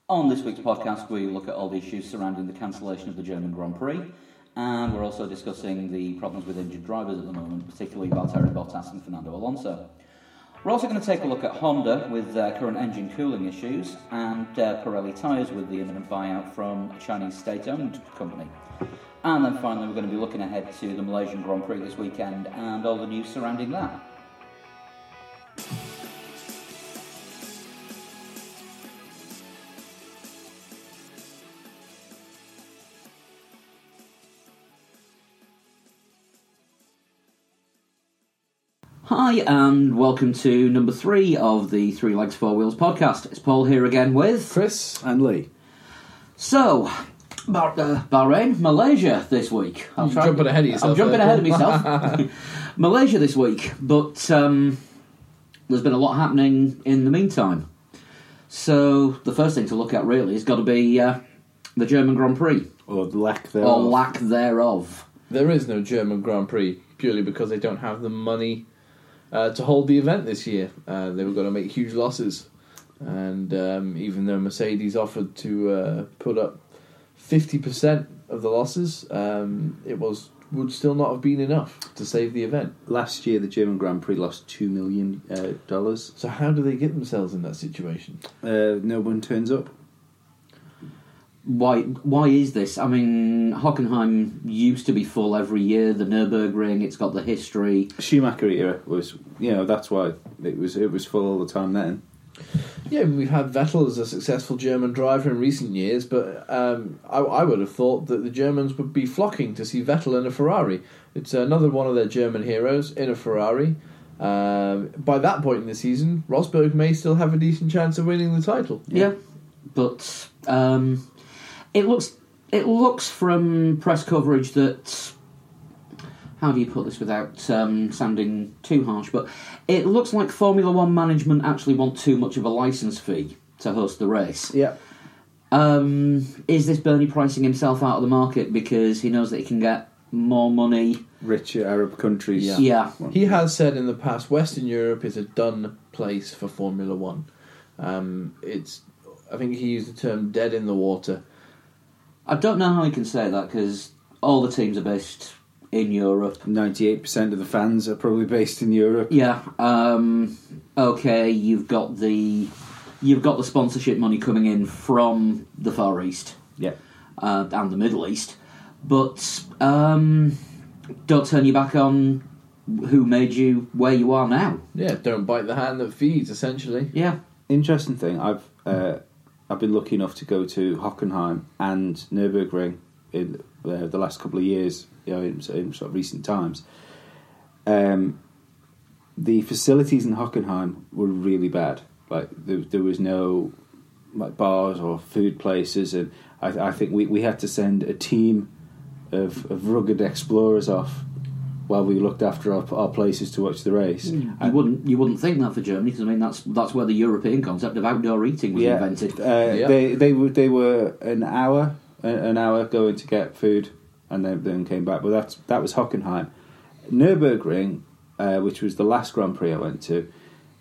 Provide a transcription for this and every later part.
On this week's podcast, we look at all the issues surrounding the cancellation of the German Grand Prix, and we're also discussing the problems with injured drivers at the moment, particularly Valtteri Bottas and Fernando Alonso. We're also going to take a look at Honda with their current engine cooling issues, and Pirelli tyres with the imminent buyout from a Chinese state-owned company. And then finally, we're going to be looking ahead to the Malaysian Grand Prix this weekend and all the news surrounding that. Hi, and welcome to number 3 of the Three Legs, Four Wheels podcast. It's Paul here again with Chris and Lee. So, Bahrain, Malaysia this week. I'm jumping ahead of yourself. I'm jumping ahead of myself. Malaysia this week, but there's been a lot happening in the meantime. So, the first thing to look at really has got to be the German Grand Prix. Or lack thereof. Or lack thereof. There is no German Grand Prix, purely because they don't have the money to hold the event this year. They were going to make huge losses, and even though Mercedes offered to put up 50% of the losses, it would still not have been enough to save the event. Last year, the German Grand Prix lost $2 million. So how do they get themselves in that situation? No one turns up. Why is this? I mean, Hockenheim used to be full every year. The Nürburgring, it's got the history. Schumacher era was, that's why it was full all the time then. Yeah, we've had Vettel as a successful German driver in recent years, but I would have thought that the Germans would be flocking to see Vettel in a Ferrari. It's another one of their German heroes in a Ferrari. By that point in the season, Rosberg may still have a decent chance of winning the title. Yeah, but it looks from press coverage that, how do you put this without sounding too harsh, but it looks like Formula One management actually want too much of a licence fee to host the race. Yeah. Is this Bernie pricing himself out of the market because he knows that he can get more money? Richer Arab countries. Yeah. He has said in the past, Western Europe is a done place for Formula One. I think he used the term dead in the water. I don't know how he can say that because all the teams are based in Europe. 98% of the fans are probably based in Europe. Yeah. Okay, you've got the sponsorship money coming in from the Far East. Yeah. And the Middle East, but don't turn your back on who made you where you are now. Yeah, don't bite the hand that feeds, essentially. Yeah. Interesting thing, I've been lucky enough to go to Hockenheim and Nürburgring in the last couple of years, in sort of recent times. The facilities in Hockenheim were really bad. Like there was no bars or food places, and I think we had to send a team of rugged explorers off while we looked after our places to watch the race. You wouldn't think that for Germany, because I mean that's where the European concept of outdoor eating was invented. They were an hour going to get food, and then came back. But that was Hockenheim. Nürburgring, which was the last Grand Prix I went to,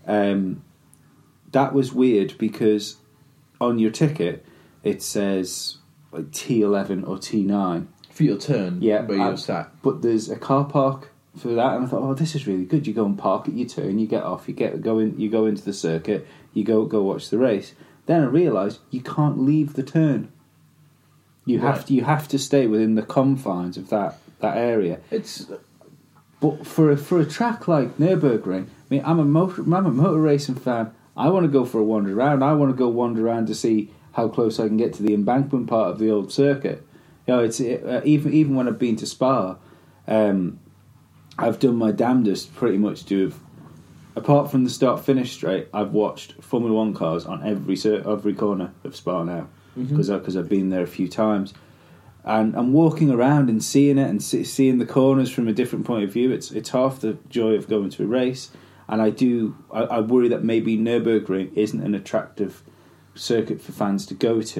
that was weird because on your ticket it says like T11 or T9 for your turn. Yeah, where you're sat. But there's a car park for that, and I thought, this is really good. You go and park at your turn, you get off, you go into the circuit, you go watch the race. Then I realised you can't leave the turn. You have to stay within the confines of that area. But for a track like Nürburgring, I mean, I'm a motor racing fan. I want to go for a wander around. I want to go wander around to see how close I can get to the embankment part of the old circuit. Even when I've been to Spa, I've done my damnedest pretty much to have, apart from the start-finish straight, I've watched Formula One cars on every corner of Spa now, because I've been there a few times. And I'm walking around and seeing it and seeing the corners from a different point of view. It's half the joy of going to a race. And I worry that maybe Nürburgring isn't an attractive circuit for fans to go to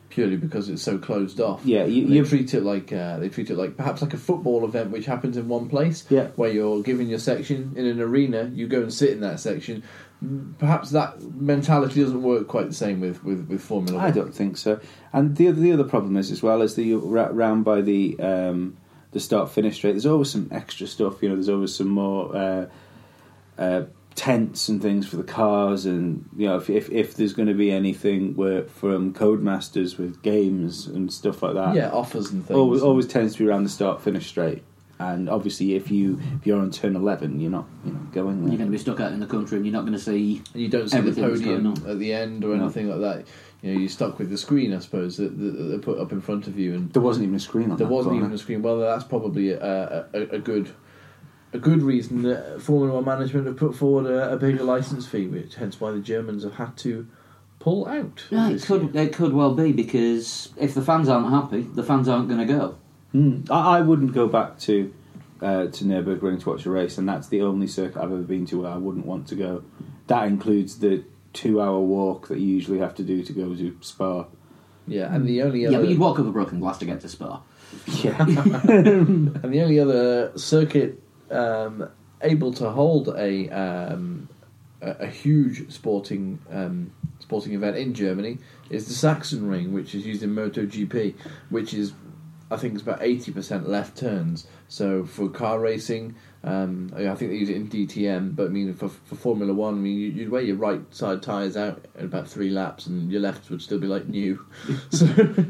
purely because it's so closed off. Yeah, they treat it like perhaps like a football event which happens in one place. Yeah. Where you're given your section in an arena, you go and sit in that section. Perhaps that mentality doesn't work quite the same with Formula 1. I don't think so. And the other problem is, as well as the round by the start finish straight, there's always some extra stuff. There's always some more tents and things for the cars, and if there's going to be anything from Codemasters with games and stuff like that, offers and things. Always tends to be around the start finish straight. And obviously, if you're on turn 11, you're not going there. You're going to be stuck out in the country, and you're not going to see. And you don't see the podium at the end or No. anything like that. You're stuck with the screen, I suppose, that they put up in front of you. And there wasn't even a screen on. There wasn't even a screen. Well, that's probably a good reason that Formula 1 management have put forward a bigger licence fee, which hence why the Germans have had to pull out. Yeah, it could well be, because if the fans aren't happy, the fans aren't going to go. I wouldn't go back to Nürburgring to watch a race, and that's the only circuit I've ever been to where I wouldn't want to go. That includes the 2-hour walk that you usually have to do to go to Spa. Yeah, and the only other... Yeah, but you'd walk up a broken glass to get to Spa. Yeah. And the only other circuit able to hold a huge sporting event in Germany is the Sachsenring, which is used in MotoGP, which is, I think, it's about 80% left turns. So for car racing, I think they use it in DTM, but I mean for Formula 1, I mean you'd wear your right side tyres out at about 3 laps, and your left would still be like new. So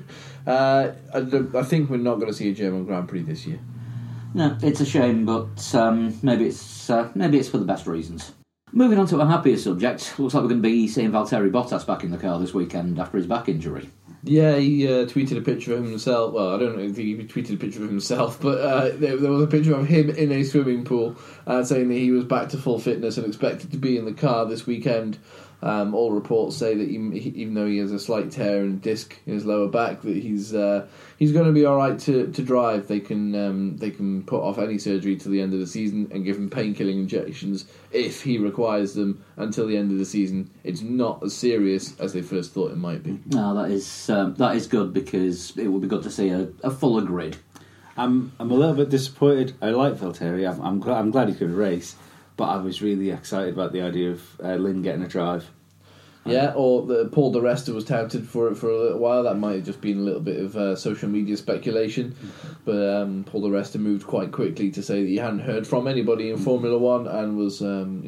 I think we're not going to see a German Grand Prix this year. No, it's a shame, but maybe it's for the best reasons. Moving on to a happier subject, looks like we're going to be seeing Valtteri Bottas back in the car this weekend after his back injury. Yeah, he tweeted a picture of himself. Well, I don't know if he tweeted a picture of himself, but there was a picture of him in a swimming pool saying that he was back to full fitness and expected to be in the car this weekend. All reports say that even though he has a slight tear and disc in his lower back, that he's going to be all right to drive. They can put off any surgery till the end of the season and give him painkilling injections if he requires them until the end of the season. It's not as serious as they first thought it might be. No, that is good, because it would be good to see a fuller grid. I'm a little bit disappointed. I like Valtteri. I'm glad he could race, but I was really excited about the idea of Lynn getting a drive. Yeah, or Paul Di Resta was touted for it for a little while. That might have just been a little bit of social media speculation. But Paul Di Resta moved quite quickly to say that he hadn't heard from anybody in Formula 1 and was,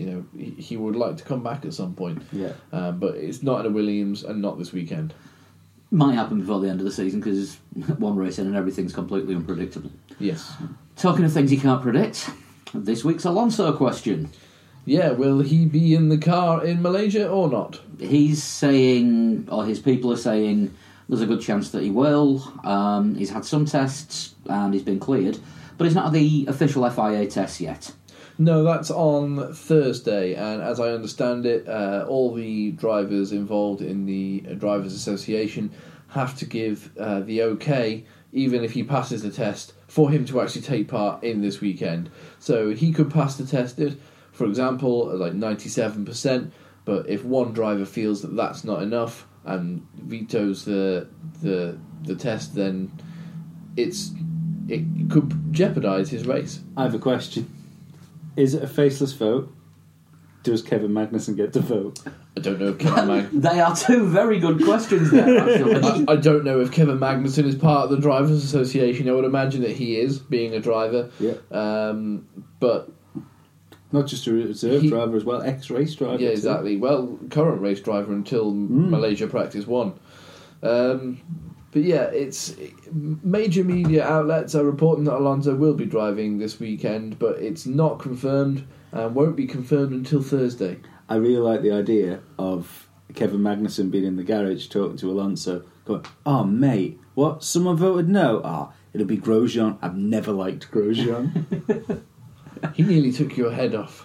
he would like to come back at some point. Yeah. But it's not at a Williams and not this weekend. Might happen before the end of the season, because one race in and everything's completely unpredictable. Yes. Talking of things you can't predict, this week's Alonso question. Yeah, will he be in the car in Malaysia or not? He's saying, or his people are saying, there's a good chance that he will. He's had some tests and he's been cleared, but he's not had the official FIA test yet. No, that's on Thursday, and as I understand it, all the drivers involved in the Drivers' Association have to give the okay, even if he passes the test, for him to actually take part in this weekend. So he could pass the test, for example, like 97%, but if one driver feels that that's not enough and vetoes the test, then it could jeopardise his race. I have a question. Is it a faceless vote? Does Kevin Magnussen get to vote? I don't know if Kevin Magnussen... They are two very good questions there, actually. I don't know if Kevin Magnussen is part of the Drivers' Association. I would imagine that he is, being a driver. Yeah. But... Not just a reserve driver as well, ex-race driver. Yeah, exactly. Well, current race driver until Malaysia Practice 1. But yeah, it's major media outlets are reporting that Alonso will be driving this weekend, but it's not confirmed and won't be confirmed until Thursday. I really like the idea of Kevin Magnussen being in the garage talking to Alonso, going, "Oh mate, what? Someone voted no? Ah, it'll be Grosjean. I've never liked Grosjean." He nearly took your head off.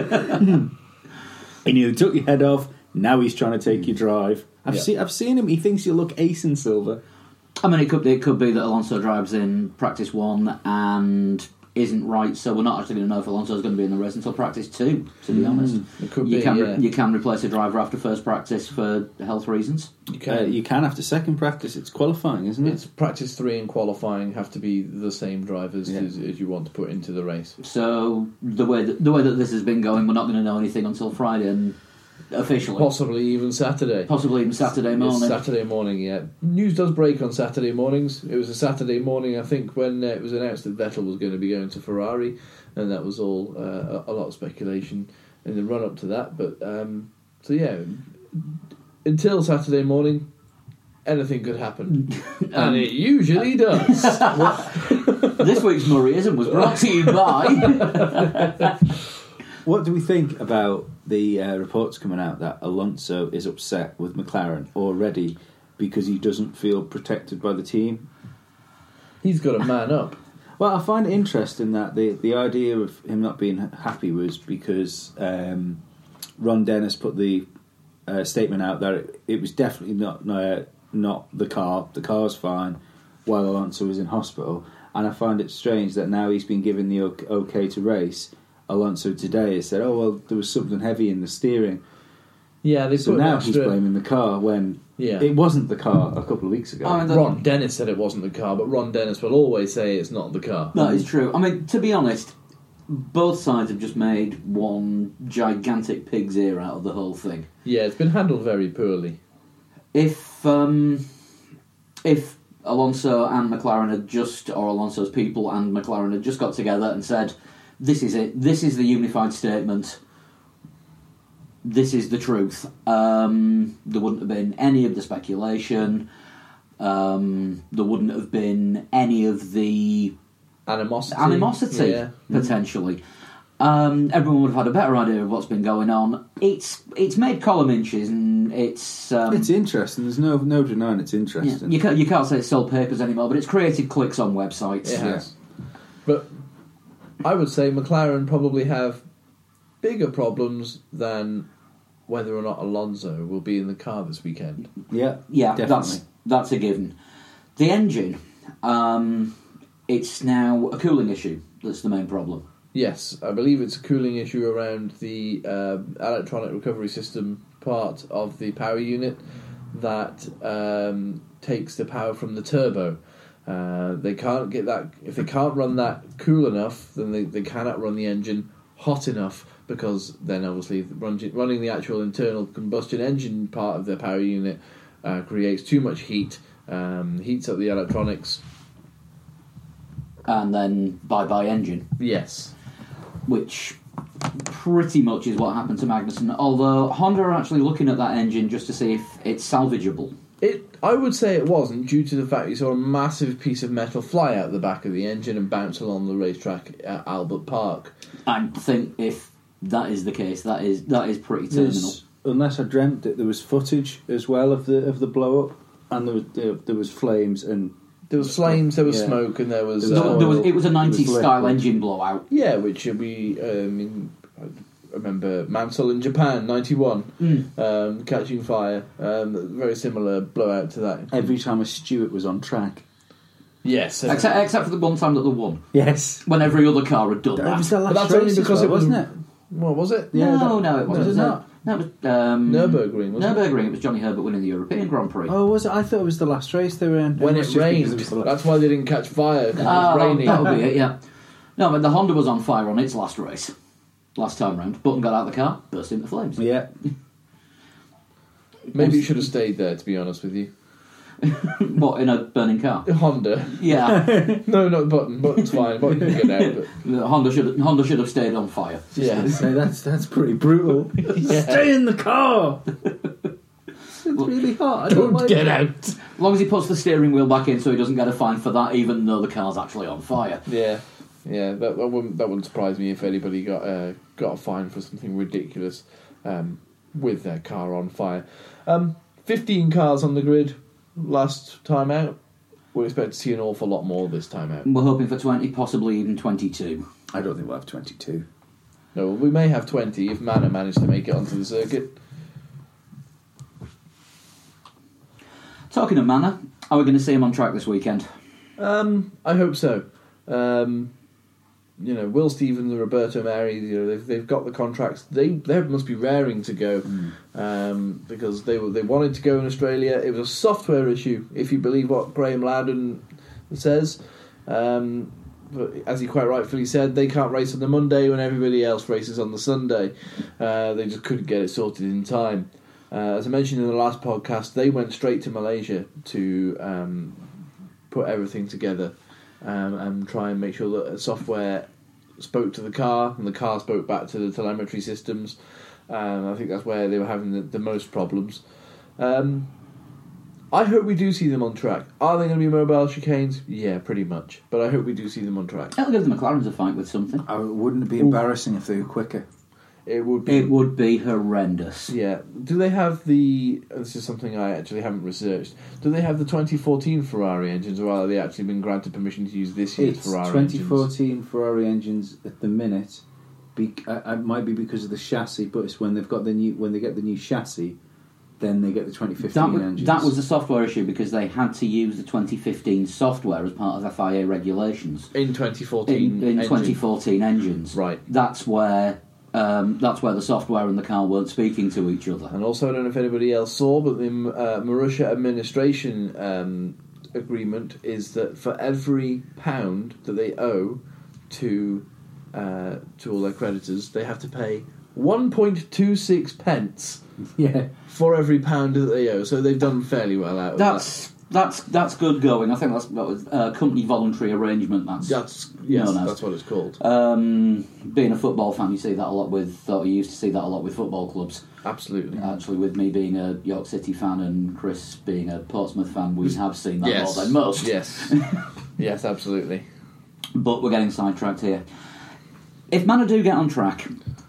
He nearly took your head off. Now he's trying to take your drive. I've seen him. He thinks he'll look ace in silver. I mean, it could be that Alonso drives in practice 1 and isn't right, so we're not actually going to know if Alonso's going to be in the race until practice 2, to be honest. It could You be, can yeah. you can replace a driver after first practice for health reasons. You can after second practice. It's qualifying, isn't it? It's practice 3 and qualifying have to be the same drivers Yeah. as you want to put into the race. So the way that this has been going, we're not going to know anything until Friday, and officially, Possibly even Saturday. possibly even Saturday It's morning. Saturday morning, yeah. News does break on Saturday mornings. It was a Saturday morning, I think, when it was announced that Vettel was going to be going to Ferrari, and that was all a lot of speculation in the run-up to that. But, so yeah, until Saturday morning, anything could happen. And it usually does. This week's Murrayism was brought to you by. What do we think about the reports coming out that Alonso is upset with McLaren already because he doesn't feel protected by the team? He's got to man up. Well, I find it interesting that the idea of him not being happy was because Ron Dennis put the statement out that it was definitely not the car. The car's fine, while Alonso was in hospital. And I find it strange that now he's been given the okay to race. Alonso today has said, "Oh well, there was something heavy in the steering." Yeah, they So put now an he's extra... blaming the car when Yeah. it wasn't the car a couple of weeks ago. I mean, Ron Dennis said it wasn't the car, but Ron Dennis will always say it's not the car. That is true. I mean, to be honest, both sides have just made one gigantic pig's ear out of the whole thing. Yeah, it's been handled very poorly. If Alonso and McLaren had just, or Alonso's people and McLaren had just got together and said, "This is it. This is the unified statement. This is the truth." There wouldn't have been any of the speculation. There wouldn't have been any of the Animosity. Yeah. potentially. Everyone would have had a better idea of what's been going on. It's made column inches, and it's interesting. There's no denying it's interesting. you can't say it's sold papers anymore, but it's created clicks on websites. It has. But I would say McLaren probably have bigger problems than whether or not Alonso will be in the car this weekend. Yeah, Yeah, definitely. that's a given. The engine, it's now a cooling issue that's the main problem. Yes, I believe it's a cooling issue around the electronic recovery system part of the power unit that takes the power from the turbo. They can't get that. If they can't run that cool enough, then they cannot run the engine hot enough, because then obviously running the actual internal combustion engine part of the power unit creates too much heat, heats up the electronics. And then bye-bye engine, Yes. which pretty much is what happened to Magnussen, although Honda are actually looking at that engine just to see if it's salvageable. I would say it wasn't, due to the fact you saw a massive piece of metal fly out the back of the engine and bounce along the racetrack at Albert Park. I think if that is the case, that is pretty terminal. Unless I dreamt that there was footage as well of the blow up, and there was flames and There was flames, there was Yeah. smoke, and there was... It was a 90s It was style liquid. engine blowout. yeah, which we... I remember Mansell in Japan, 91, catching fire. Very similar blowout to that. every time a Stewart was on track. Yes. Except for the one time that they won, Yes, when every other car had done that was that. the last But that's race only as because well, it was- wasn't it? What was it? Yeah, No, it wasn't. Was it not? No, it was Nürburgring, wasn't it? Nürburgring. It was Johnny Herbert winning the European Grand Prix. Oh, was it? I thought it was the last race they were in. When must it just be rained. because it was the last- That's why they didn't catch fire, 'cause it Oh, was raining. that'll be it, yeah. No, but the Honda was on fire on its last race. Last time round. Button got out of the car, burst into flames. Yeah, Maybe you should have stayed there, to be honest with you. What, in a burning car? Honda. Yeah. No, not Button. Button's fine. Button can get out. But Honda should have stayed on fire. yeah. so that's pretty brutal. Stay in the car. It's really hot. I don't like Get it. out. As long as he puts the steering wheel back in so he doesn't get a fine for that, even though the car's actually on fire. Yeah. That wouldn't surprise me if anybody got a fine for something ridiculous with their car on fire. 15 cars on the grid last time out. We expect to see an awful lot more this time out. We're hoping for 20, possibly even 22. I don't think we'll have 22. No, we may have 20 if Manor managed to make it onto the circuit. Talking of Manor, are we going to see him on track this weekend? I hope so. Will Stevens and Roberto Meri, they've got the contracts. They must be raring to go because they wanted to go in Australia. It was a software issue, if you believe what Graham Loudon says. But as he quite rightfully said, they can't race on the Monday when everybody else races on the Sunday. They just couldn't get it sorted in time. As I mentioned in the last podcast, they went straight to Malaysia to put everything together and try and make sure that the software spoke to the car and the car spoke back to the telemetry systems. I think that's where they were having the most problems. I hope we do see them on track. Are they going to be mobile chicanes? Yeah, pretty much. But I hope we do see them on track. It'll give the McLarens a fight with something. Wouldn't it be embarrassing if they were quicker? It would be. It would be horrendous. Yeah. Do they have the... This is something I actually haven't researched. Do they have the 2014 Ferrari engines, or are they actually been granted permission to use this year's Ferrari engines? 2014 Ferrari engines at the minute. It might be because of the chassis, but it's when they get the new chassis, then they get the 2015 engines. That was a software issue because they had to use the 2015 software as part of FIA regulations. In 2014 in 2014 engines. Right. That's where the software and the car weren't speaking to each other. And also, I don't know if anybody else saw, but the Marussia administration agreement is that for every pound that they owe to all their creditors, they have to pay 1.26 pence for every pound that they owe. So they've done fairly well out of that. That's good going. I think that was company voluntary arrangement. That's what it's called. Being a football fan, you see that a lot you used to see that a lot with football clubs. Absolutely. Actually, with me being a York City fan and Chris being a Portsmouth fan, we have seen that more than most. Yes. Yes, absolutely. But we're getting sidetracked here. If Manor do get on track,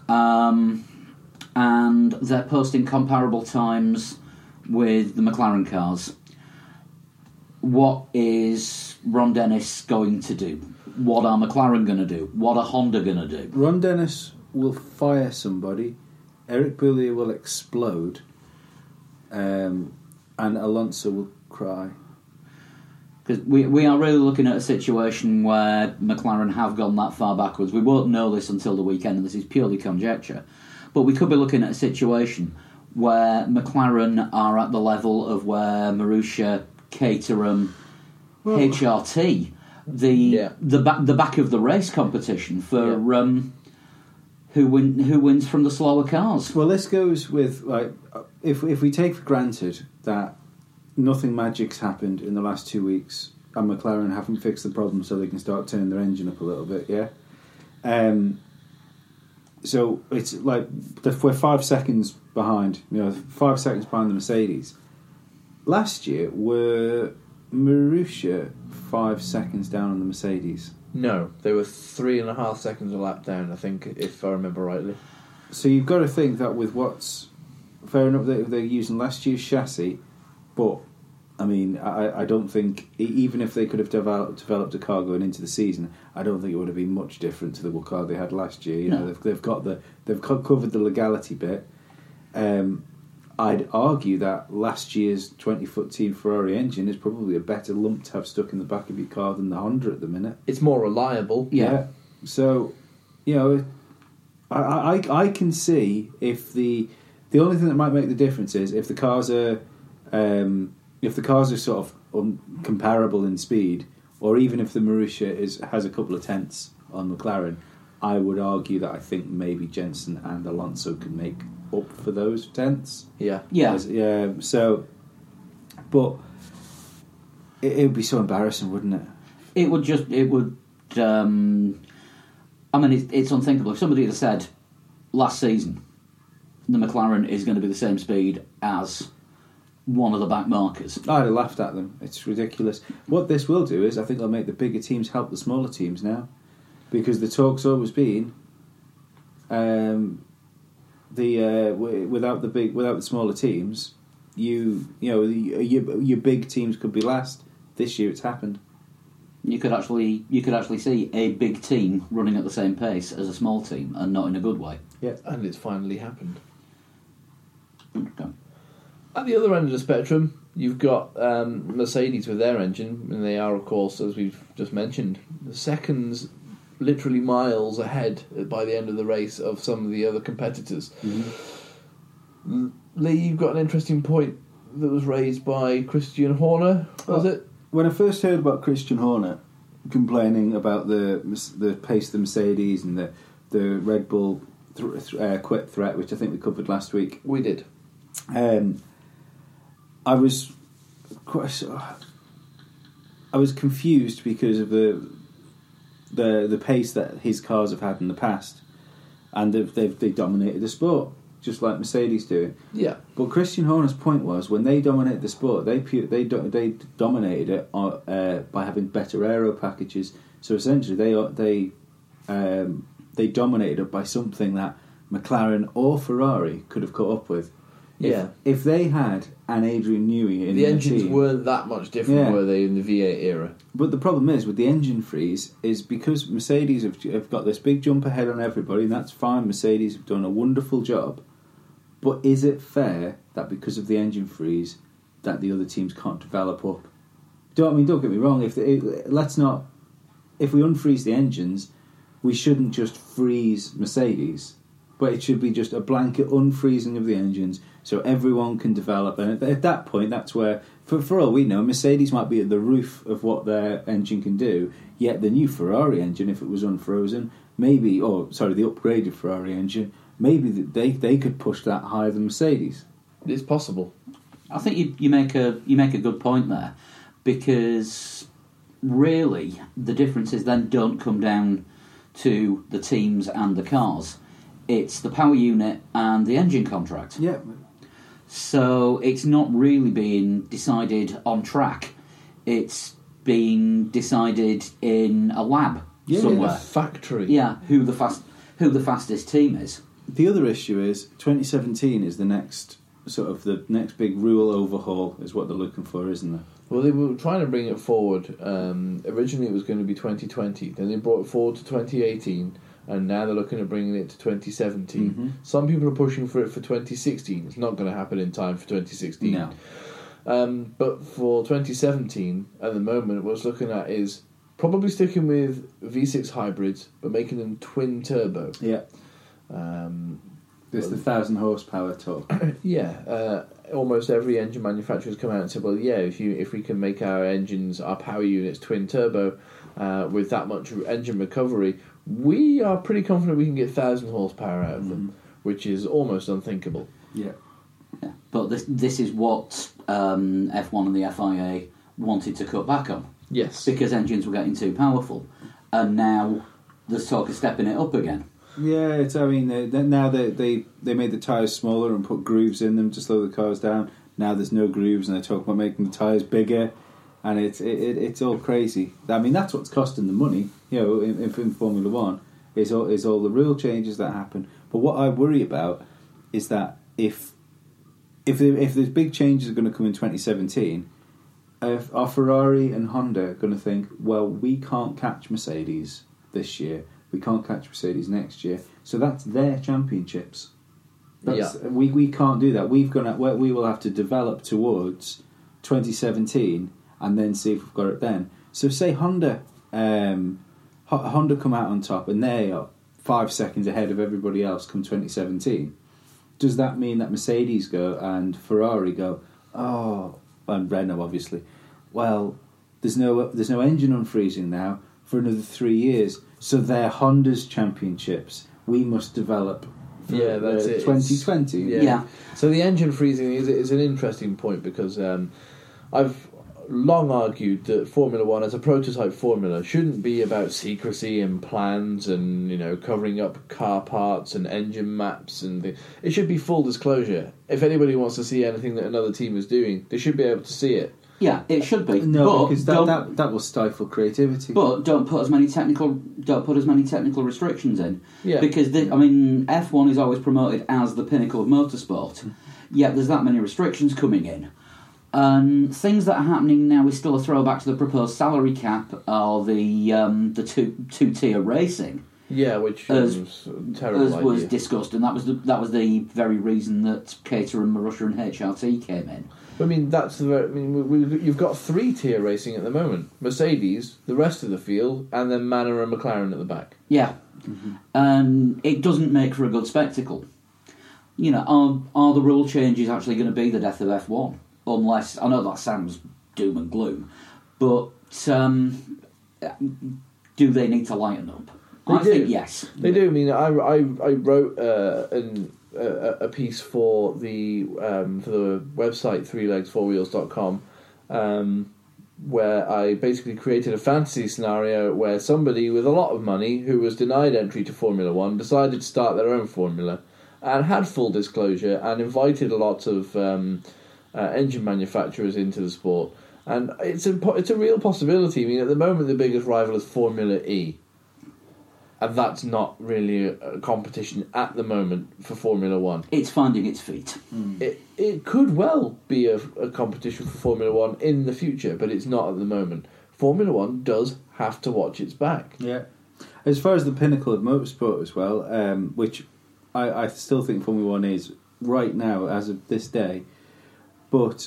and they're posting comparable times with the McLaren cars, what is Ron Dennis going to do? What are McLaren going to do? What are Honda going to do? Ron Dennis will fire somebody, Eric Boullier will explode, and Alonso will cry. Because we are really looking at a situation where McLaren have gone that far backwards. We won't know this until the weekend, and this is purely conjecture. But we could be looking at a situation where McLaren are at the level of where Marussia, Caterham, HRT, the back of the race competition for who wins from the slower cars. Well, this goes with if we take for granted that nothing magic's happened in the last 2 weeks and McLaren haven't fixed the problem so they can start turning their engine up a little bit, so it's like we're 5 seconds behind, 5 seconds behind the Mercedes. Last year, were Marussia 5 seconds down on the Mercedes? No, they were 3.5 seconds a lap down, I think, if I remember rightly. So you've got to think that with what's... Fair enough that they're using last year's chassis, but, I mean, I don't think... Even if they could have developed a car going into the season, I don't think it would have been much different to the car they had last year. They've covered the legality bit. I'd argue that last year's 2014 Ferrari engine is probably a better lump to have stuck in the back of your car than the Honda at the minute. It's more reliable. Yeah. So, I can see if the only thing that might make the difference is if the cars are sort of comparable in speed, or even if the Marussia has a couple of tenths on McLaren, I would argue that I think maybe Jensen and Alonso can make up for those tenths. Yeah. So, but it would be so embarrassing, wouldn't it? It would. I mean, it's unthinkable. If somebody had said last season the McLaren is going to be the same speed as one of the back markers, I'd have laughed at them. It's ridiculous. What this will do is, I think they'll make the bigger teams help the smaller teams now, because the talk's always been, without the smaller teams, your big teams could be last. This year, it's happened. You could actually see a big team running at the same pace as a small team, and not in a good way. Yeah, and it's finally happened. Okay. At the other end of the spectrum, you've got Mercedes with their engine, and they are, of course, as we've just mentioned, the seconds literally miles ahead by the end of the race of some of the other competitors. Lee, you've got an interesting point that was raised by Christian Horner, was it? When I first heard about Christian Horner complaining about the pace of the Mercedes and the Red Bull quit threat, which I think we covered last week, We did. I was confused because of the pace that his cars have had in the past, and they dominated the sport just like Mercedes do. Yeah. But Christian Horner's point was when they dominated the sport, they dominated it by having better aero packages. So essentially, they dominated it by something that McLaren or Ferrari could have caught up with. If they had an Adrian Newey in the their engines team, weren't that much different, were they, in the V8 era? But the problem is with the engine freeze is because Mercedes have got this big jump ahead on everybody, and that's fine. Mercedes have done a wonderful job. But is it fair that because of the engine freeze, that the other teams can't develop up? Don't get me wrong. If we unfreeze the engines, we shouldn't just freeze Mercedes, but it should be just a blanket unfreezing of the engines so everyone can develop. And at that point, that's where, for all we know, Mercedes might be at the roof of what their engine can do. Yet the new Ferrari engine, if it was unfrozen, the upgraded Ferrari engine, maybe they could push that higher than Mercedes. It's possible. I think you make a good point there, because really the differences then don't come down to the teams and the cars. It's the power unit and the engine contract. Yeah. So it's not really being decided on track. It's being decided in a lab somewhere. In a factory. Yeah, who the fastest team is. The other issue is 2017 is the next big rule overhaul is what they're looking for, isn't there? Well, they were trying to bring it forward. Originally it was going to be 2020, then they brought it forward to 2018, and now they're looking at bringing it to 2017. Mm-hmm. Some people are pushing for it for 2016. It's not going to happen in time for 2016. No. But for 2017, at the moment, what it's looking at is probably sticking with V6 hybrids, but making them twin turbo. Yeah. There's the 1,000 horsepower talk. Almost every engine manufacturer has come out and said, well, yeah, if we can make our engines, our power units twin turbo with that much engine recovery, we are pretty confident we can get 1,000 horsepower out of them, which is almost unthinkable. Yeah. But this is what F1 and the FIA wanted to cut back on. Yes. Because engines were getting too powerful. And now there's talk of stepping it up again. Yeah, now they made the tyres smaller and put grooves in them to slow the cars down. Now there's no grooves, and they're talking about making the tyres bigger, and it's all crazy. I mean, that's what's costing the money, in Formula One, is all the rule changes that happen. But what I worry about is that if there's big changes are going to come in 2017, are Ferrari and Honda going to think, well, we can't catch Mercedes this year. We can't catch Mercedes next year, so that's their championships. We can't do that. We will have to develop towards 2017 and then see if we've got it then. So say Honda come out on top and they are 5 seconds ahead of everybody else come 2017. Does that mean that Mercedes go and Ferrari go, and Renault obviously, well, there's no engine unfreezing now for another 3 years, so they're Honda's championships. We must develop for that's it. 2020. Yeah. So the engine freezing is an interesting point, because I've long argued that Formula One, as a prototype formula, shouldn't be about secrecy and plans and covering up car parts and engine maps, and it should be full disclosure. If anybody wants to see anything that another team is doing, they should be able to see it. Yeah, it should be. No, because that will stifle creativity. But don't put as many technical restrictions in. Yeah. Because F1 is always promoted as the pinnacle of motorsport. Yet there's that many restrictions coming in. And things that are happening now is still a throwback to the proposed salary cap or the two-tier racing. Yeah, which was a terrible idea. Was discussed, and that was the very reason that Caterham, Marussia and HRT came in. I mean, you've got 3-tier racing at the moment: Mercedes, the rest of the field, and then Manor and McLaren at the back. Yeah. And it doesn't make for a good spectacle. Are the rule changes actually going to be the death of F1? Unless, I know that sounds doom and gloom, but do they need to lighten up? I think yes. They do. I mean, I wrote a piece for the website 3legs4wheels.com where I basically created a fantasy scenario where somebody with a lot of money who was denied entry to Formula 1 decided to start their own formula and had full disclosure and invited a lot of engine manufacturers into the sport. And it's a real possibility. I mean, at the moment, the biggest rival is Formula E. And that's not really a competition at the moment for Formula 1. It's finding its feet. It could well be a competition for Formula 1 in the future, but it's not at the moment. Formula 1 does have to watch its back. Yeah. As far as the pinnacle of motorsport as well, which I still think Formula 1 is right now, as of this day, but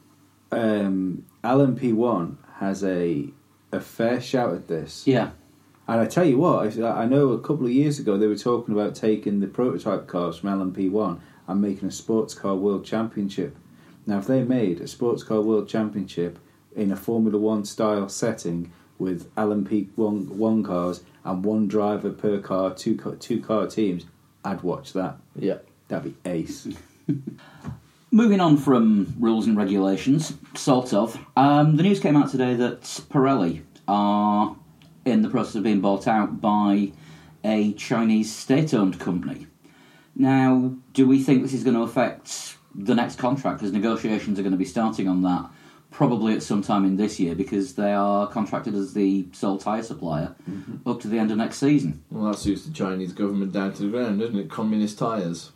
LMP1 has a fair shout at this. Yeah. And I tell you what, I know a couple of years ago they were talking about taking the prototype cars from LMP1 and making a sports car world championship. Now, if they made a sports car world championship in a Formula 1 style setting with LMP1 cars and one driver per car, two car teams, I'd watch that. Yeah. That'd be ace. Moving on from rules and regulations, sort of, the news came out today that Pirelli are in the process of being bought out by a Chinese state-owned company. Now, do we think this is going to affect the next contract? Because negotiations are going to be starting on that probably at some time in this year, because they are contracted as the sole tyre supplier up to the end of next season. Well, that suits the Chinese government down to the ground, doesn't it? Communist tyres.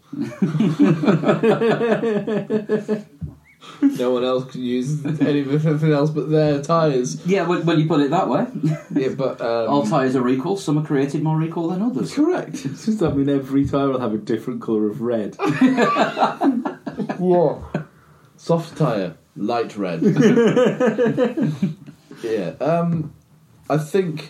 No one else can use anything else but their tyres. Yeah, when you put it that way. Yeah, but all tyres are equal. Some are created more equal than others. Correct. Does that mean every tyre will have a different colour of red? Yeah. Soft tyre, light red. Yeah. I think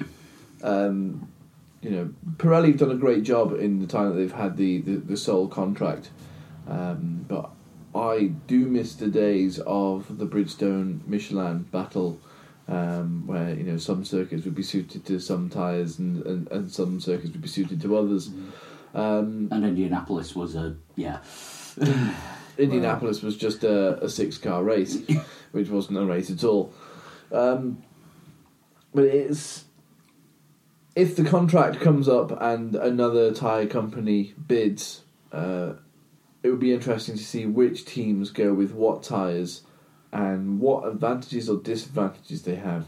Pirelli have done a great job in the time that they've had the sole contract, but I do miss the days of the Bridgestone Michelin battle, where some circuits would be suited to some tyres and some circuits would be suited to others. And Indianapolis was Indianapolis was just a 6-car race, which wasn't a race at all. But if the contract comes up and another tyre company bids, it would be interesting to see which teams go with what tyres and what advantages or disadvantages they have.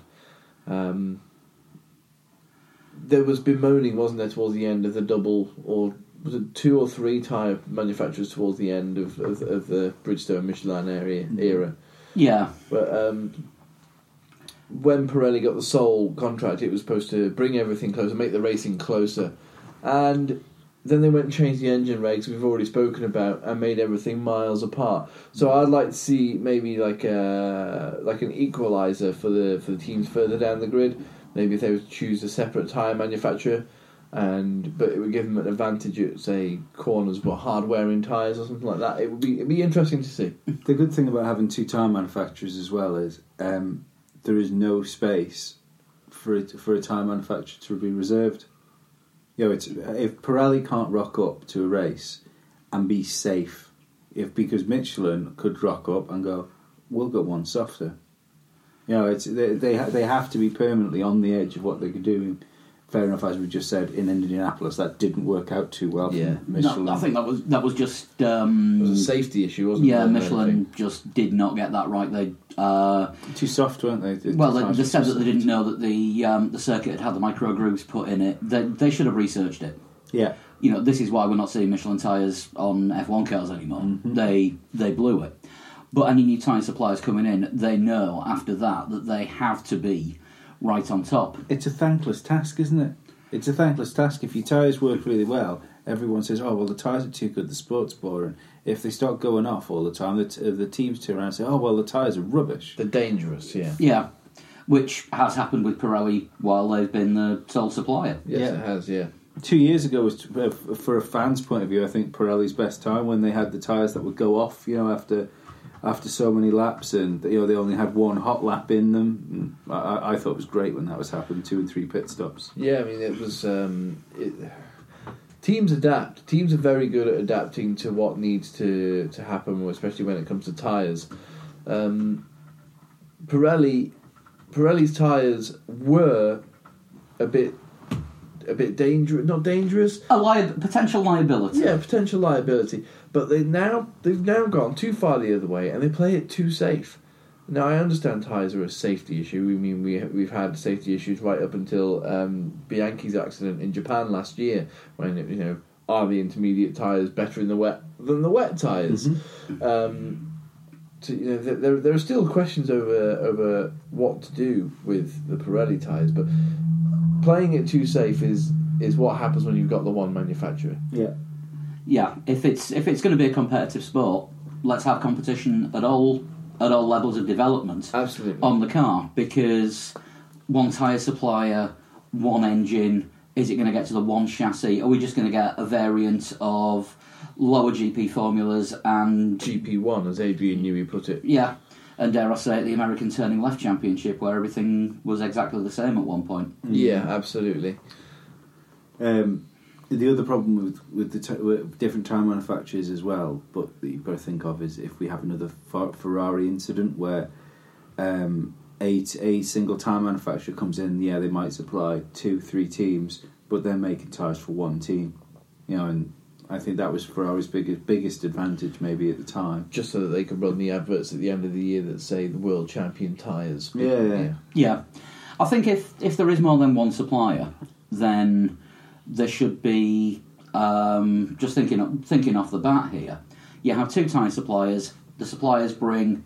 There was bemoaning, wasn't there, towards the end of the double, or was it 2 or 3 tyre manufacturers towards the end of the Bridgestone Michelin era? Yeah. But when Pirelli got the sole contract, it was supposed to bring everything closer, make the racing closer, and then they went and changed the engine regs we've already spoken about and made everything miles apart. So I'd like to see maybe like an equaliser for the teams further down the grid. Maybe if they would choose a separate tyre manufacturer, but it would give them an advantage at, say, corners but hard-wearing tyres or something like that. It'd be interesting to see. The good thing about having 2 tyre manufacturers as well is there is no space for a tyre manufacturer to be reserved. If Pirelli can't rock up to a race and be safe, because Michelin could rock up and go, we'll get one softer. They have to be permanently on the edge of what they could do. And fair enough, as we just said, in Indianapolis, that didn't work out too well for Michelin. No, I think that was just it was a safety issue, wasn't it? Yeah, Michelin just did not get that right. They too soft, weren't they? They said that they didn't know that the circuit had the micro grooves put in it. They should have researched it. Yeah. This is why we're not seeing Michelin tyres on F1 cars anymore. Mm-hmm. They blew it. But any new tyre suppliers coming in, they know after that they have to be right on top. It's a thankless task, isn't it? It's a thankless task. If your tyres work really well, everyone says, "Oh well, the tyres are too good, the sport's boring." If they start going off all the time, the teams turn around and say, "Oh well, the tyres are rubbish." They're dangerous, yeah. Yeah, which has happened with Pirelli while they've been the sole supplier. Yes, Yeah. it has, yeah. 2 years ago was, for a fan's point of view, I think Pirelli's best time when they had the tyres that would go off, after so many laps, and they only had one hot lap in them. I thought it was great when that was happening, 2 and 3 pit stops. Yeah, I mean, it was... teams adapt. Teams are very good at adapting to what needs to happen, especially when it comes to tyres. Pirelli's tyres were a bit dangerous, not dangerous. Potential liability. Yeah, potential liability. But they've now gone too far the other way, and they play it too safe. Now I understand tyres are a safety issue. I mean, we've had safety issues right up until Bianchi's accident in Japan last year, when are the intermediate tyres better in the wet than the wet tyres? Mm-hmm. There are still questions over what to do with the Pirelli tyres, but playing it too safe is what happens when you've got the one manufacturer. Yeah. If it's going to be a competitive sport, let's have competition at all levels of development. Absolutely. On the car, because one tyre supplier, one engine. Is it going to get to the one chassis? Are we just going to get a variant of lower GP formulas and GP1, as Adrian Newey put it? Yeah, and dare I say it, the American Turning Left Championship, where everything was exactly the same at one point. Yeah, absolutely. The other problem with different tyre manufacturers as well, but that you've got to think of, is if we have another Ferrari incident where a single tyre manufacturer comes in, they might supply 2-3 teams, but they're making tyres for one team, and I think that was Ferrari's biggest advantage maybe at the time. Just so that they could run the adverts at the end of the year that say the world champion tyres. Yeah. I think if there is more than one supplier, then there should be, just thinking off the bat here, you have 2 tyre suppliers. The suppliers bring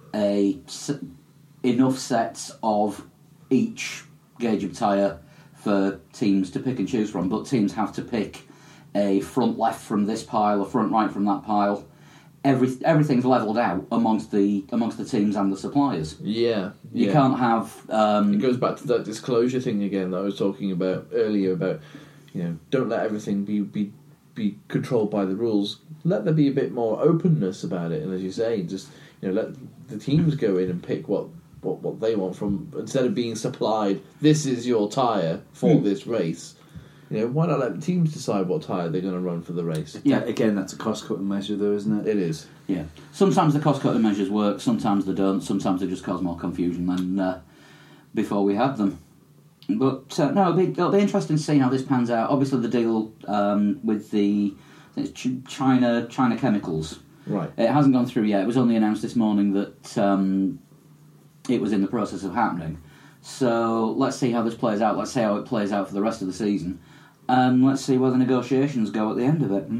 enough sets of each gauge of tyre for teams to pick and choose from, but teams have to pick a front left from this pile, a front right from that pile. Everything's levelled out amongst the teams and the suppliers. Yeah. You can't have... it goes back to that disclosure thing again that I was talking about earlier about, don't let everything be controlled by the rules. Let there be a bit more openness about it, and as you say, just let the teams go in and pick what they want from, instead of being supplied, this is your tyre for this race. Why not let the teams decide what tyre they're going to run for the race? Yeah, again, that's a cost-cutting measure, though, isn't it? It is. Yeah. Sometimes the cost-cutting measures work, sometimes they don't, sometimes they just cause more confusion than before we have them. But, no, it'll be interesting to see how this pans out. Obviously, the deal with the China Chemicals. Right. It hasn't gone through yet. It was only announced this morning that it was in the process of happening. So let's see how this plays out. Let's see how it plays out for the rest of the season. And let's see where the negotiations go at the end of it.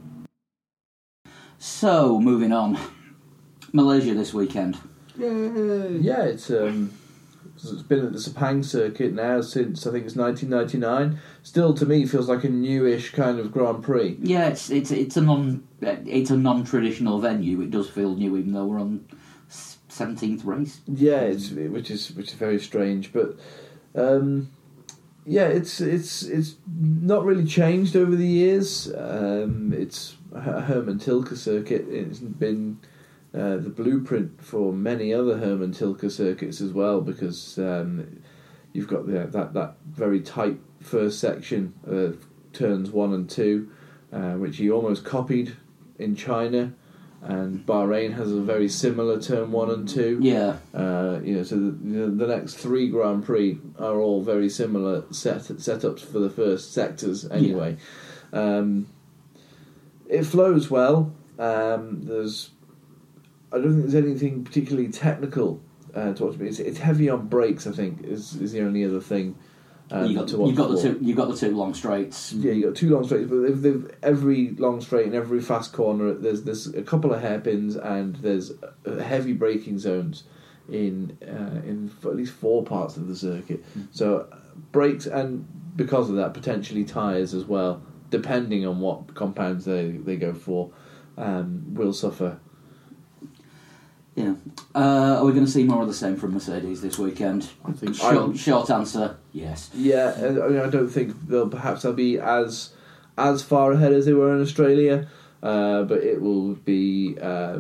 So, moving on. Malaysia this weekend. Yay! Yeah, it's been at the Sepang circuit now since, I think it's 1999. Still, to me, feels like a newish kind of Grand Prix. Yeah, it's a non-traditional venue. It does feel new, even though we're on 17th race. Yeah, which is very strange, but it's not really changed over the years. It's a Hermann Tilke circuit. It's been the blueprint for many other Hermann Tilke circuits as well, because you've got that very tight first section of turns 1 and 2, which he almost copied in China. And Bahrain has a very similar turn 1 and 2. Yeah. So the next 3 Grand Prix are all very similar setups for the first sectors anyway. Yeah. It flows well. I don't think there's anything particularly technical to watch. It's heavy on brakes, I think, is the only other thing. You've got the 2 long straights. Yeah, you got 2 long straights, but every long straight and every fast corner, there's a couple of hairpins, and there's heavy braking zones in at least 4 parts of the circuit. So brakes, and because of that, potentially tyres as well. depending on what compounds they go for, will suffer. Yeah. Are we going to see more of the same from Mercedes this weekend? I think Short answer, yes. Yeah, I don't think they'll be as far ahead as they were in Australia, but it will be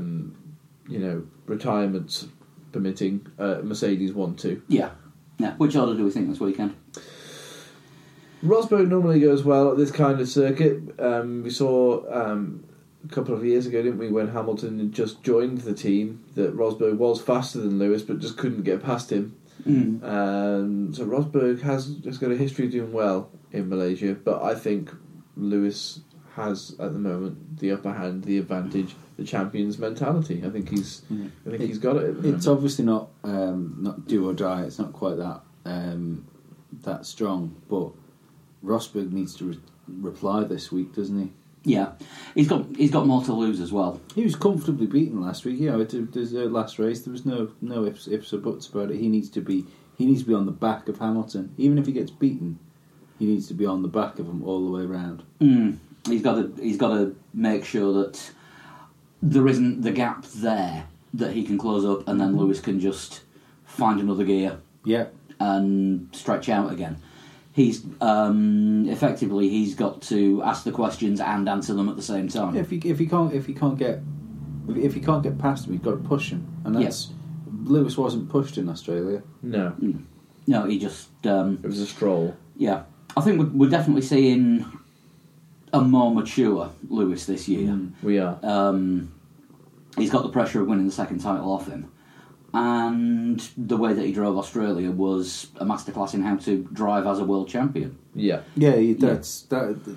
retirements permitting. Mercedes 1-2. Yeah. Which order do we think this weekend? Rosberg normally goes well at this kind of circuit. We saw a couple of years ago, didn't we, when Hamilton had just joined the team, that Rosberg was faster than Lewis but just couldn't get past him. So Rosberg has just got a history of doing well in Malaysia, but I think Lewis has at the moment the upper hand, the advantage, the champion's mentality. I think he's got it. At the It's obviously not do or die. It's not quite that strong, but Rosberg needs to reply this week, doesn't he? Yeah, he's got more to lose as well. He was comfortably beaten last week. Yeah, there's last race. There was no ifs or buts about it. He needs to be on the back of Hamilton, even if he gets beaten. He needs to be on the back of him all the way around. He's got to make sure that there isn't the gap there that he can close up, and then Lewis can just find another gear. Yeah, and stretch out again. He's effectively he's got to ask the questions and answer them at the same time. Yeah, if he can't get past him, he's got to push him, and that's Lewis wasn't pushed in Australia. No, he just it was a stroll. Yeah, I think we're definitely seeing a more mature Lewis this year. We are. He's got the pressure of winning the second title off him. And the way that he drove Australia was a masterclass in how to drive as a world champion. Yeah. That's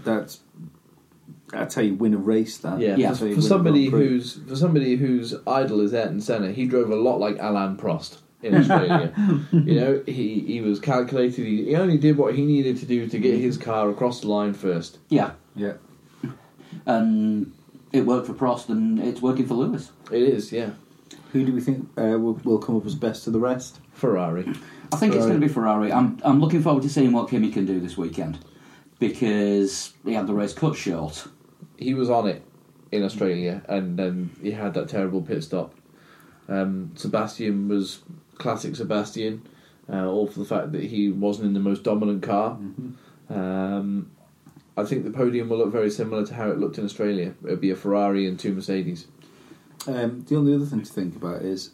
how you win a race. For somebody whose idol is Ayrton Senna, he drove a lot like Alain Prost in Australia. He was calculated. He only did what he needed to do to get his car across the line first. Yeah. And it worked for Prost, and it's working for Lewis. It is, yeah. Who do we think will come up as best of the rest? Ferrari. I think it's going to be Ferrari. I'm looking forward to seeing what Kimi can do this weekend, because he had the race cut short. He was on it in Australia, and then he had that terrible pit stop. Sebastian was classic Sebastian, all for the fact that he wasn't in the most dominant car. I think the podium will look very similar to how it looked in Australia. It'll be a Ferrari and 2 Mercedes. The only other thing to think about is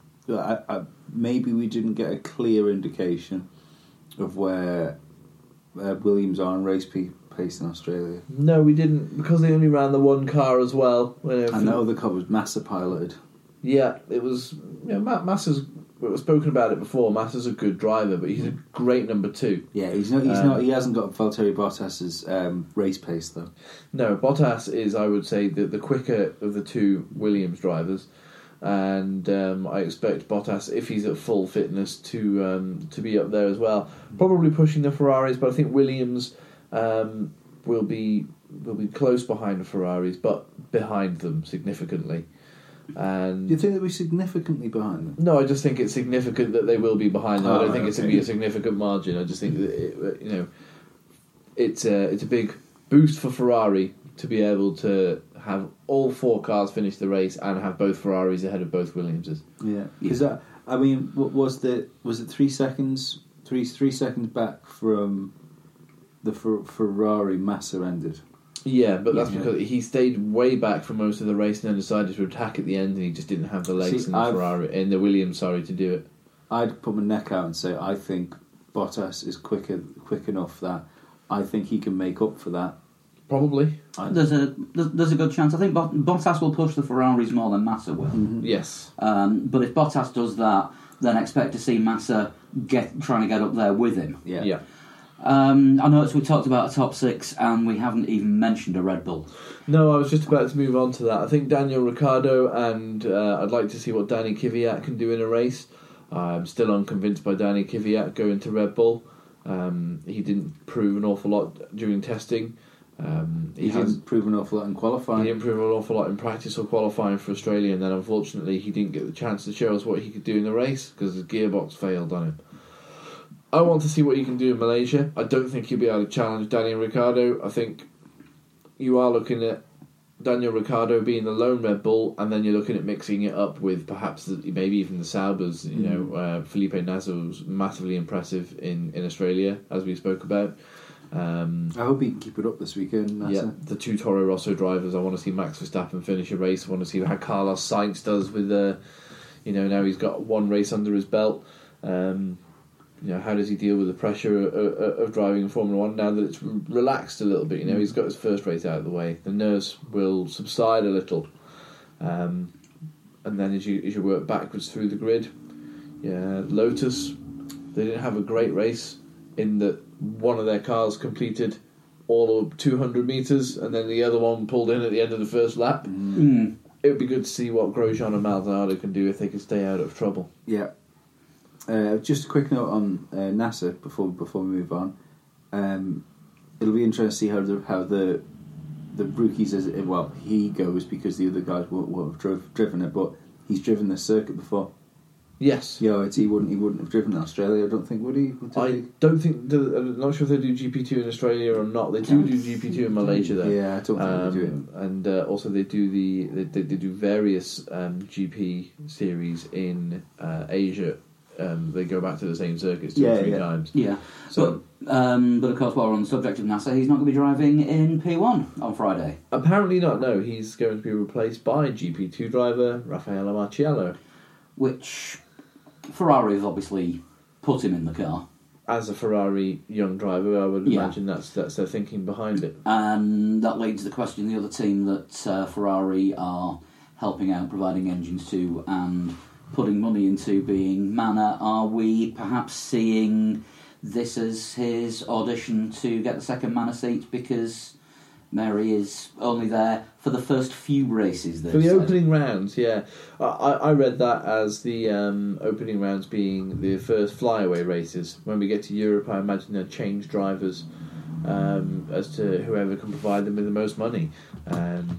maybe we didn't get a clear indication of where Williams are in race pace in Australia. No, we didn't, because they only ran the one car as well. I know the car was Massa piloted. Yeah, it was. Massa's. We've spoken about it before. Massa's a good driver, but he's a great number 2. Yeah, he's not. He hasn't got Valtteri Bottas's race pace though. No, Bottas is, I would say, the quicker of the 2 Williams drivers, and I expect Bottas, if he's at full fitness, to be up there as well. Probably pushing the Ferraris, but I think Williams will be close behind the Ferraris, but behind them significantly. And do you think they'll be significantly behind them? No, I just think it's significant that they will be behind them. I don't think it's going to be a significant margin. I just think that it's a big boost for Ferrari to be able to have all 4 cars finish the race and have both Ferraris ahead of both Williamses. Yeah, because was it 3 seconds? 3 seconds back from the Ferrari Massa ended. Yeah, but that's because he stayed way back for most of the race and then decided to attack at the end, and he just didn't have the legs in the Williams to do it. I'd put my neck out and say I think Bottas is quick enough that I think he can make up for that. Probably. There's a good chance. I think Bottas will push the Ferraris more than Massa will. Mm-hmm. Yes. But if Bottas does that, then expect to see Massa trying to get up there with him. Yeah. I noticed we talked about a top 6 and we haven't even mentioned a Red Bull. No, I was just about to move on to that. I think Daniel Ricciardo, and I'd like to see what Danny Kvyat can do in a race. I'm still unconvinced by Danny Kvyat going to Red Bull. He didn't prove an awful lot during testing. He didn't prove an awful lot in qualifying. He didn't prove an awful lot in practice or qualifying for Australia, and then unfortunately he didn't get the chance to show us what he could do in the race because his gearbox failed on him. I want to see what he can do in Malaysia. I don't think he'll be able to challenge Daniel Ricciardo. I think you are looking at Daniel Ricciardo being the lone Red Bull, and then you're looking at mixing it up with perhaps maybe even the Saubers. Felipe Nasser was massively impressive in Australia, as we spoke about. I hope he can keep it up this weekend. Yeah, the two Toro Rosso drivers. I want to see Max Verstappen finish a race. I want to see how Carlos Sainz does with now he's got one race under his belt. How does he deal with the pressure of driving in Formula 1 now that it's relaxed a little bit? He's got his first race out of the way. The nerves will subside a little. And then as you work backwards through the grid, Lotus, they didn't have a great race in that one of their cars completed all of 200 metres and then the other one pulled in at the end of the first lap. It would be good to see what Grosjean and Maldonado can do if they can stay out of trouble. Yeah. Just a quick note on NASA before we move on. It'll be interesting to see how the rookies he goes because the other guys won't have driven it, but he's driven this circuit before. Yes. He wouldn't have driven in Australia, I don't think, would he? Don't think. I'm not sure if they do GP2 in Australia or not. They do GP2 in Malaysia, though. Yeah, I don't think they do it. And also they do they do various GP series in Asia. They go back to the same circuits two or three times. Yeah. So, but of course, while we're on the subject of NASA, he's not going to be driving in P1 on Friday. Apparently not. No, he's going to be replaced by GP2 driver Raffaele Marciello, which Ferrari have obviously put him in the car. As a Ferrari young driver, I would imagine that's their thinking behind it. And that leads to the question: the other team that Ferrari are helping out, providing engines to, and putting money into, being Manor. Are we perhaps seeing this as his audition to get the second Manor seat because Mary is only there for the first few races? For the opening rounds, yeah. I read that as the opening rounds being the first flyaway races. When we get to Europe, I imagine they'll change drivers as to whoever can provide them with the most money. And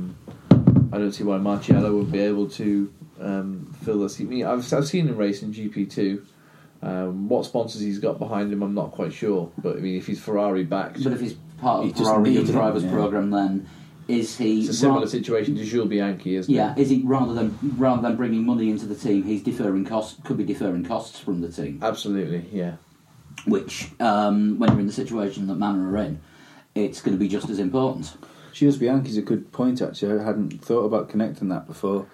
I don't see why Marciello would be able to fill the seat. I've seen him race in GP2. What sponsors he's got behind him, I'm not quite sure. But I mean, if he's Ferrari backed, but if he's part of the Ferrari Young Drivers program, then is he? It's a similar situation to Jules Bianchi, isn't it? Yeah, is he rather than bringing money into the team, he's deferring costs? Could be deferring costs from the team. Absolutely, yeah. Which, when you're in the situation that Manor are in, it's going to be just as important. Jules Bianchi's a good point, actually. I hadn't thought about connecting that before.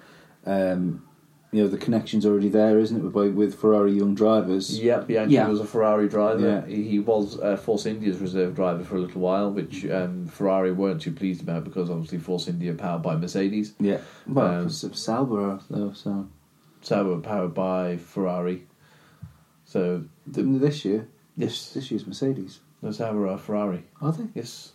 The connection's already there, isn't it, with Ferrari young drivers? Yeah, Bianchi was a Ferrari driver. Yeah. He was Force India's reserve driver for a little while, which Ferrari weren't too pleased about because obviously Force India are powered by Mercedes. Yeah, well, Sauber though, so... Sauber powered by Ferrari. So this year? Yes. This year's Mercedes. No, Sauber are Ferrari. Are they? Yes.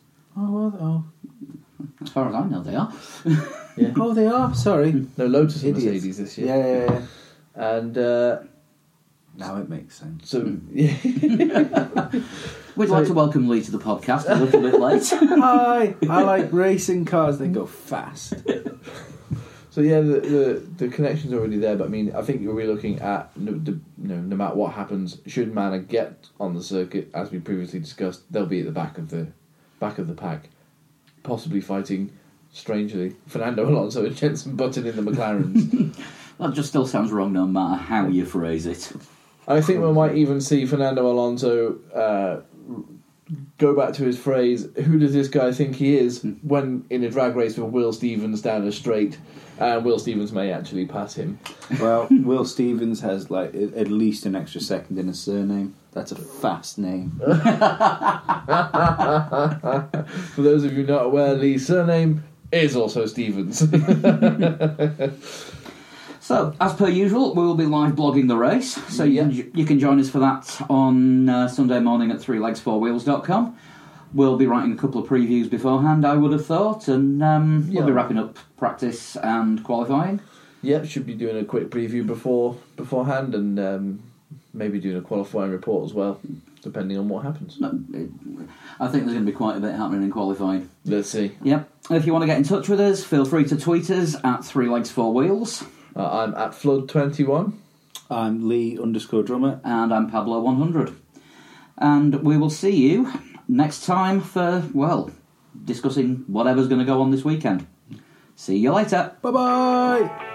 As far as I know, they are. Yeah. Oh, they are. Sorry. No, Lotus and Idiots. Mercedes this year. Yeah. And now it makes sense. so yeah. We'd like to welcome Lee to the podcast a little bit late. Hi. I like racing cars. They go fast. So yeah, the connection's already there, but I mean, I think we're looking at no matter what happens, should Manor get on the circuit, as we previously discussed, they'll be at the back of the pack, possibly fighting, strangely, Fernando Alonso and Jenson Button in the McLarens. That just still sounds wrong, no matter how you phrase it. I think we might even see Fernando Alonso go back to his phrase, "Who does this guy think he is?" when in a drag race with Will Stevens down a straight. Will Stevens may actually pass him. Well, Will Stevens has at least an extra second in his surname. That's a fast name. For those of you not aware, Lee's surname is also Stevens. So, as per usual, we will be live blogging the race. So you can join us for that on Sunday morning at 3legs4wheels.com. We'll be writing a couple of previews beforehand, I would have thought, and we'll be wrapping up practice and qualifying. Yep, should be doing a quick preview beforehand, and maybe doing a qualifying report as well, depending on what happens. I think there's going to be quite a bit happening in qualifying. Let's see. Yep. If you want to get in touch with us, feel free to tweet us at 3legs4wheels. I'm at Flood21. I'm Lee_Drummer. And I'm Pablo100. And we will see you next time for, discussing whatever's going to go on this weekend. See you later. Bye bye.